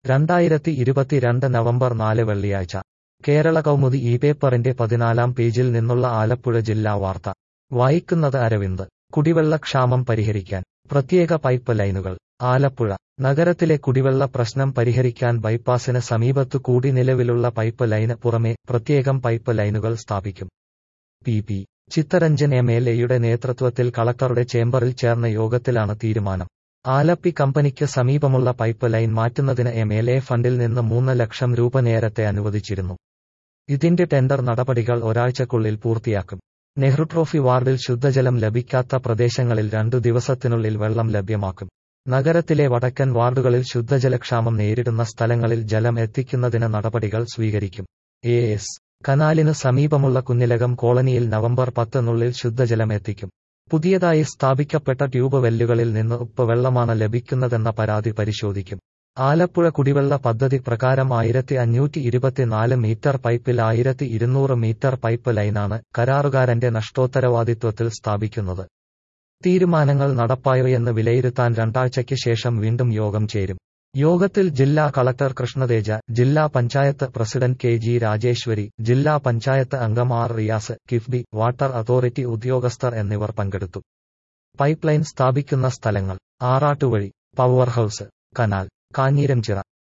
2022 November 4 വെള്ളിയാഴ്ച കേരള കൗമുദി ഈ പേപ്പറിന്റെ 14-ാം പേജിൽ നിന്നുള്ള ആലപ്പുഴ ജില്ലാ വാർത്ത വായിക്കുന്നത് അരവിന്ദ്. കുടിവെള്ളക്ഷാമം പരിഹരിക്കാൻ പ്രത്യേക പൈപ്പ് ലൈനുകൾ. ആലപ്പുഴ നഗരത്തിലെ കുടിവെള്ള പ്രശ്നം പരിഹരിക്കാൻ ബൈപ്പാസിന് സമീപത്തു കൂടി നിലവിലുള്ള പൈപ്പ് ലൈന് പുറമെ പ്രത്യേകം പൈപ്പ് ലൈനുകൾ സ്ഥാപിക്കും. പി. ചിത്തരഞ്ജൻ എംഎൽഎയുടെ നേതൃത്വത്തിൽ കളക്ടറുടെ ചേംബറിൽ ചേർന്ന യോഗത്തിലാണ് തീരുമാനം. ആലപ്പി കമ്പനിക്ക് സമീപമുള്ള പൈപ്പ് ലൈൻ മാറ്റുന്നതിന് എംഎൽഎ ഫണ്ടിൽ നിന്ന് 3 ലക്ഷം രൂപ നേരത്തെ അനുവദിച്ചിരുന്നു. ഇതിന്റെ ടെൻഡർ നടപടികൾ ഒരാഴ്ചക്കുള്ളിൽ പൂർത്തിയാക്കും. നെഹ്റു ട്രോഫി വാർഡിൽ ശുദ്ധജലം ലഭിക്കാത്ത പ്രദേശങ്ങളിൽ 2 ദിവസത്തിനുള്ളിൽ വെള്ളം ലഭ്യമാക്കും. നഗരത്തിലെ വടക്കൻ വാർഡുകളിൽ ശുദ്ധജലക്ഷാമം നേരിടുന്ന സ്ഥലങ്ങളിൽ ജലം എത്തിക്കുന്നതിന് നടപടികൾ സ്വീകരിക്കും. എസ്. കനാലിന് സമീപമുള്ള കുന്നിലകം കോളനിയിൽ നവംബർ 10-നുള്ളിൽ ശുദ്ധജലം എത്തിക്കും. പുതിയതായി സ്ഥാപിക്കപ്പെട്ട ട്യൂബ് വെല്ലുകളിൽ നിന്ന് ഉപ്പ് വെള്ളമാണ് ലഭിക്കുന്നതെന്ന പരാതി പരിശോധിക്കും. ആലപ്പുഴ കുടിവെള്ള പദ്ധതി പ്രകാരം 1524 മീറ്റർ പൈപ്പിൽ 1200 മീറ്റർ പൈപ്പ് ലൈനാണ് കരാറുകാരന്റെ നഷ്ടോത്തരവാദിത്വത്തിൽ സ്ഥാപിക്കുന്നത്. തീരുമാനങ്ങൾ നടപ്പായോയെന്ന് വിലയിരുത്താൻ 2 ആഴ്ചയ്ക്ക് ശേഷം വീണ്ടും യോഗം ചേരും. യോഗത്തിൽ ജില്ലാ കളക്ടർ കൃഷ്ണതേജ, ജില്ലാ panchayat president K. G. Rajeshwari, ജില്ലാ പഞ്ചായത്ത് അംഗം R. Riyas, KIIFB, water authority ഉദ്യോഗസ്ഥർ എന്നിവർ പങ്കെടുത്തു. പൈപ്പ് ലൈൻ സ്ഥാപിക്കുന്ന സ്ഥലങ്ങൾ: ആറാട്ടുവഴി, പവർ ഹൌസ്, കനാൽ, കാഞ്ഞിരംചിറ,